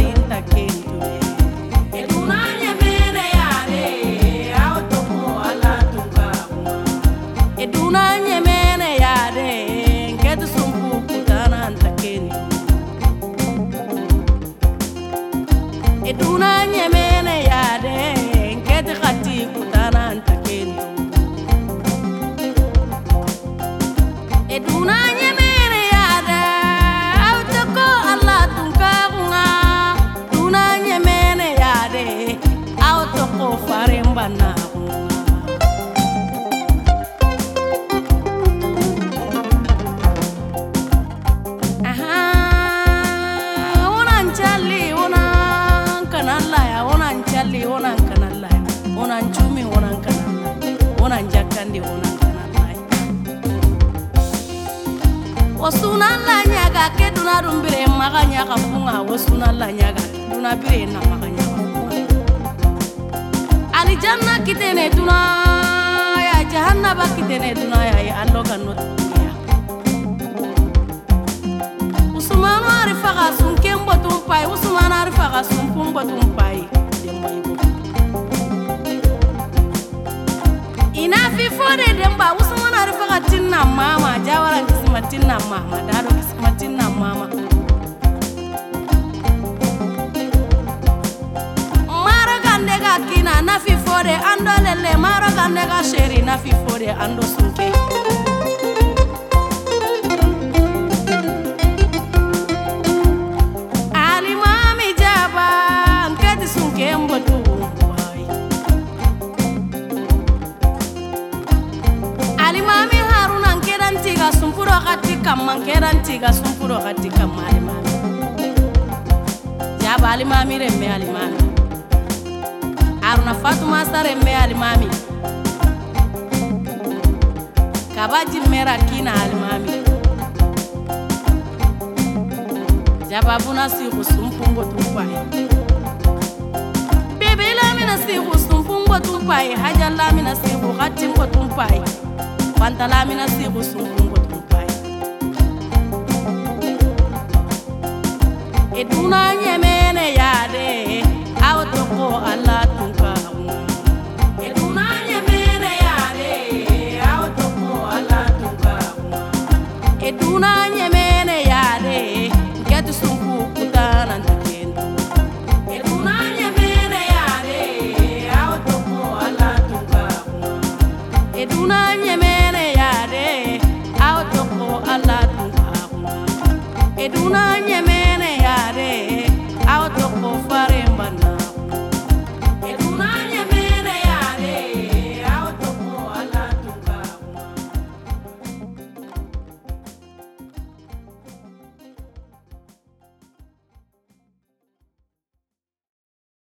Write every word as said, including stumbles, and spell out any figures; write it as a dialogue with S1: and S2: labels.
S1: farin takentu eduna nyemene yare autoko ala tunga eduna nyemene yare ketu sumpu kutana takentu eduna nyemene yare ketu khati kutana takentu eduna nyemene yare autoko ala tunga duna nyemene yare autoko farin bana onan kanalla onan chumi onan kanalla onan jakandi onan kanalla wasunalla nyaga ke duna rumbire maganya kafunga wasunalla nyaga duna bire na maganya ali janna kitene duna ya jahannaba kitene duna ya allo kanot ya usmanu arifa gasun kembo tumpai usmanu arifa gasun pumbo tumpai ina fi fode demba usmana rifaqatin na mama jawaran kismatin na mama daro kismatin na mama mara gande ga kina na fi fode ando lele mara gande ga sheri na fi fode ando sunke ali mami jaba ngeti sunke mbotu mami haruna nkeran tiga sumpuro khati kamman keran tiga sumpuro khati kamali mami jaba ali mami remme ali mami haruna fatuma sare me ali mami kabaji mera kina ali mami jaba buna si kusumpumbo tupai bebe la mina si kusumpumbo tupai hajalla mina si khati mbo tupai Pantala mina si kusungungo tumpai eduna nyemene yade autoko ala tunga eduna nyemene yade autoko ala tunga eduna